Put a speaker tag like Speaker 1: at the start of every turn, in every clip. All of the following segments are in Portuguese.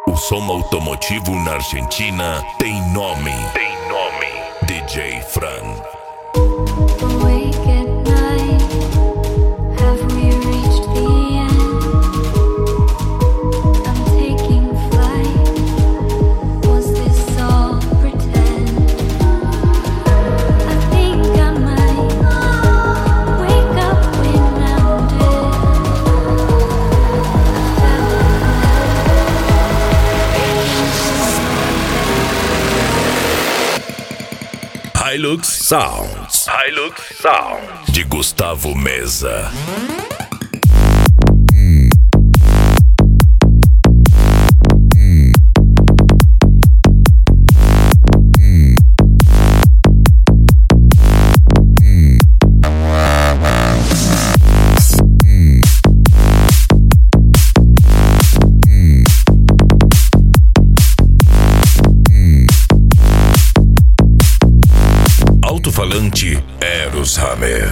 Speaker 1: O som automotivo na Argentina tem nome. DJ Fran. Hilux Sounds de Gustavo Meza. Alto-falante Eros Hammer.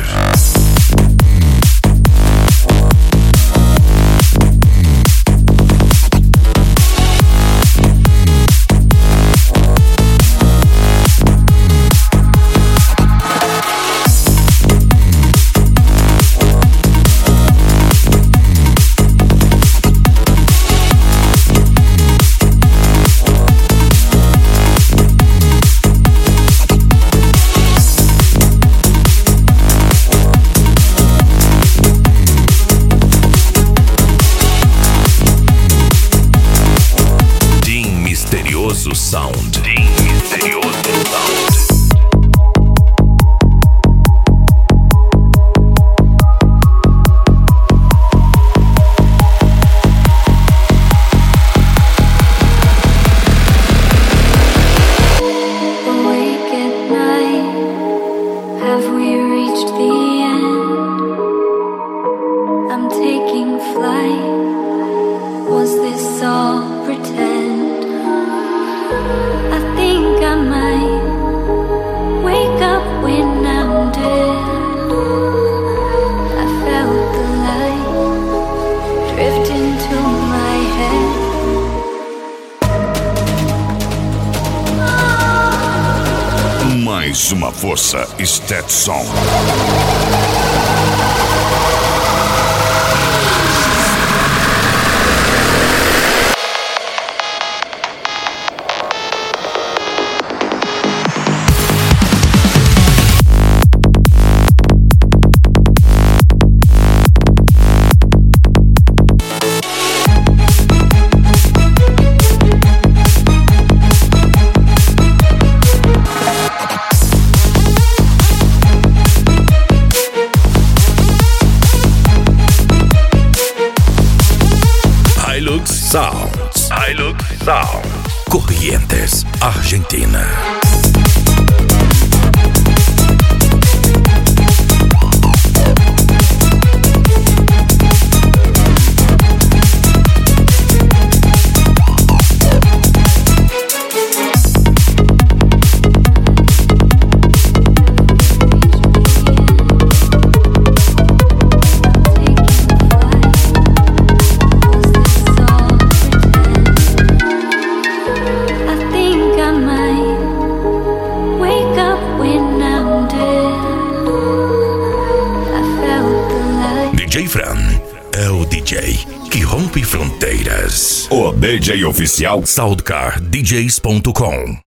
Speaker 1: Sound. Misterioso Sound.
Speaker 2: Awake at night, have we reached the end? I'm taking flight. Was this all pretend? I think I might wake up when I'm dead. I felt the light drift into my head.
Speaker 3: Mais uma força Stetson.
Speaker 1: Hilux Sound. Corrientes, Argentina. DJ Fran é o DJ que rompe fronteiras.
Speaker 3: O DJ oficial
Speaker 1: SoundcarDJs.com